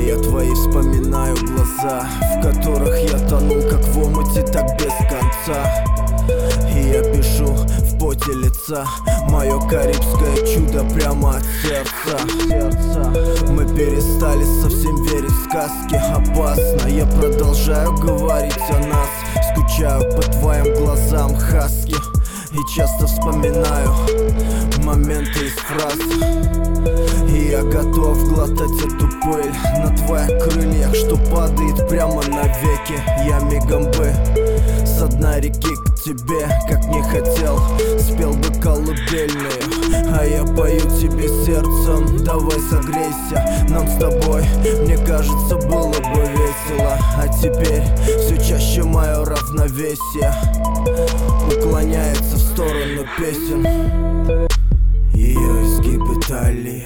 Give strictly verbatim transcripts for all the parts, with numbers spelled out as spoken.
Я твои вспоминаю глаза, в которых я тонул, как в омуте, так без конца. И я пишу в поте лица мое карибское чудо прямо от сердца. Мы перестали совсем верить в сказки. Опасно, я продолжаю говорить о нас. Скучаю по твоим глазам, хаски. И часто вспоминаю моменты из фраз. И я готов глотать эту пыль на твоих крыльях, что падает прямо навеки. Я мигом бы с дна реки к тебе, как не хотел, спел бы колыбельную. А я пою тебе сердцем, давай согрейся. Нам с тобой, мне кажется, было бы весело. А теперь все чаще мое равновесие уклоняется в сторону песен. Ее изгибы талии,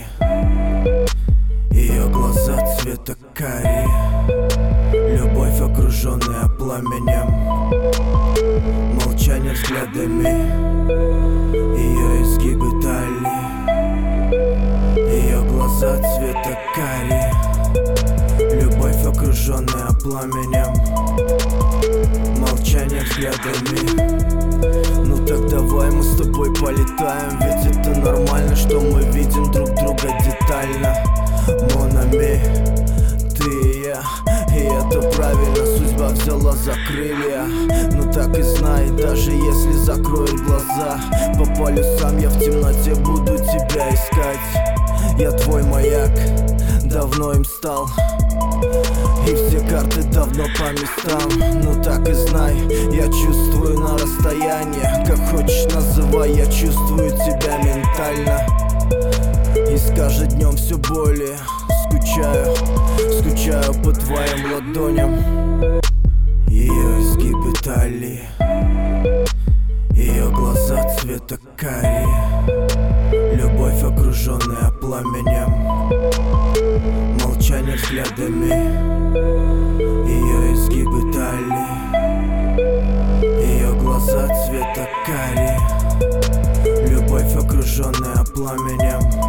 ее глаза цвета кари, любовь, окруженная пламенем, молчание взглядами. Ее изгибы талии, ее глаза цвета кари, любовь, окруженная пламенем, молчание взглядами. Ну так давай мы с тобой полетаем, ведь это нормально, что мы видим друг друга детально. Mon ami, ты и я, и это правильно, судьба взяла за крылья. Ну так и знай, даже если закроют глаза, по полюсам я в темноте буду тебя искать. Я твой маяк, давно им стал, и все карты давно по местам. Ну так и знай, я чувствую на расстоянии, как хочешь называй, я чувствую тебя ментально. И с каждым днем все более скучаю, скучаю по твоим ладоням. Ее изгибы талии, ее глаза цвета кари, любовь, окруженная пламенем, молчание взглядами. Ее изгибы талии, ее глаза цвета кари, любовь, окруженная пламенем,